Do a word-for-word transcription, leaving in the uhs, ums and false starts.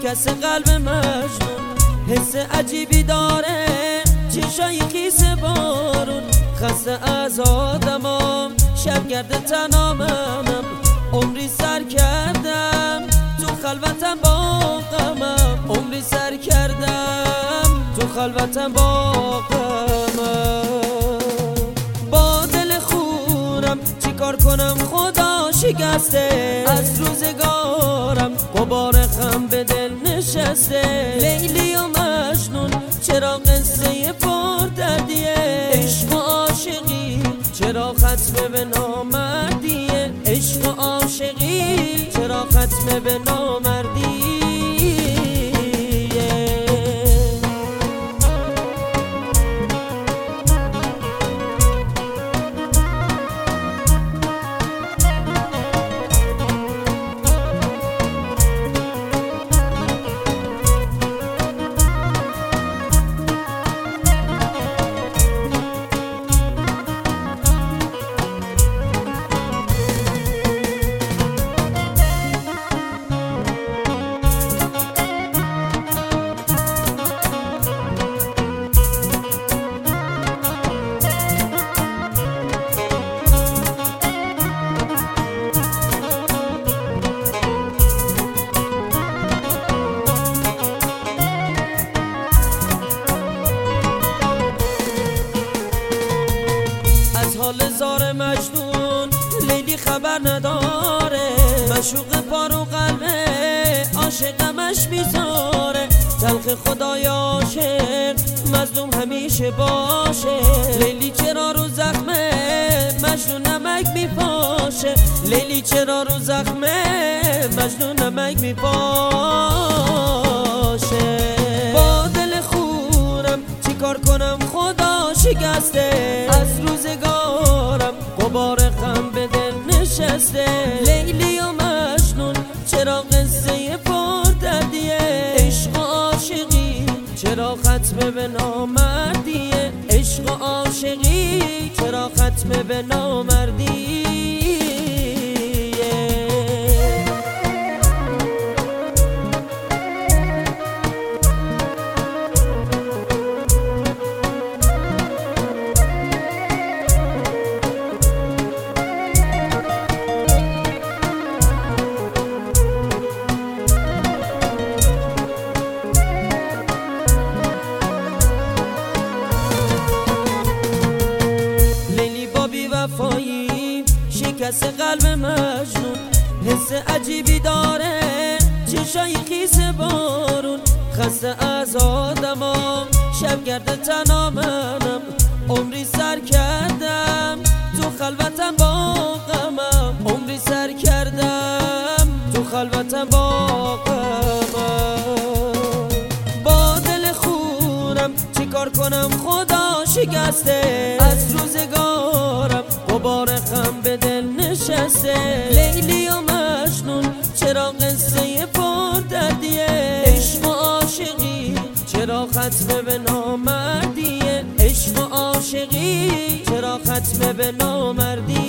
شکست قلب مجنون، حس عجیبی داره چشای خیس بارون، خسته از آدمام شبگرد تنها منم، عمری سر کردم تو خلوتم با غمم، عمری سر کردم تو خلوتم با غمم. با دل خونم چی کار کنم خدا شکسته، از روزگارم غبار غم به دل نشسته. لیلی و مجنون چرا قصه پر دردیه، عشق و عاشقی چرا ختم به نامردیه، عشق و عاشقی چرا ختم به نامردیه. حال زار مجنون لیلی خبر نداره، مشوق پارو قلبه عاشقمش بیزاره، تلخ خدای عاشق مظلوم همیشه باشه. لیلی چرا رو زخمه مجنون نمک میپاشه، لیلی چرا رو زخمه مجنون نمک میپاشه. با دل خونم چی کار کنم خدا شکسته، از روزگارم غبار غم به دل نشسته. لیلی و مجنون چرا قصه پر دردیه، عشق و عاشقی چرا ختم به نامردیه، عشق و عاشقی چرا ختم به نامردیه. وفایی شکست قلب مجنون، حس عجیبی داره چشای خیس بارون، خسته از آدمام شبگرد تنها منم، عمری سر کردم تو خلوتم با غمم، عمری سر کردم تو خلوتم با غمم. با دل خونم چی کار کنم خدا شکسته، از روزگارم غبار غم به دل نشسته. لیلی و مجنون چرا قصه پر دردیه، عشق و عاشقی چرا ختم به نامردیه، عشق و عاشقی چرا ختم به نامردیه.